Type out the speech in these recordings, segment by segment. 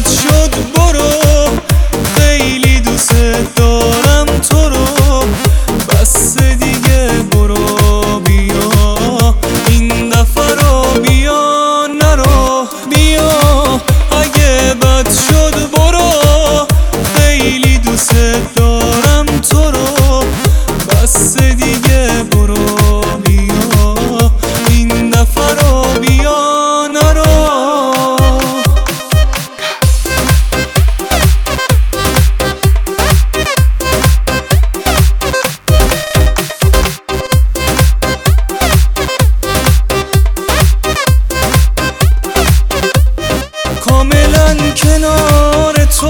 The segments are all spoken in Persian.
بد شد برو، خیلی دوست دارم تو رو، بس دیگه برو بیا، این دفعه رو بیا نرو، بیا اگه بد شد برو، خیلی دوست دارم تو رو، بس دیگه برو بیا، این دفعه رو بیا نرو. کاملا کنار تو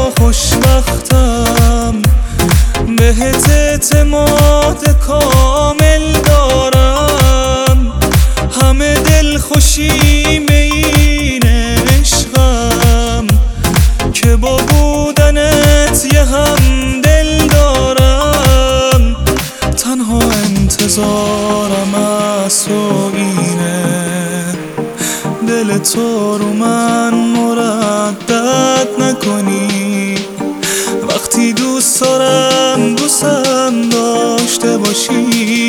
خوشبختم، بهت اعتماد کامل دارم، همه دل خوشیم این عشقم، که با بودنت یه هم دل دارم، تنها انتظارم از تو اینه، دل تو رو من مردد نکنی، وقتی دوست دارم دوستم داشته باشی،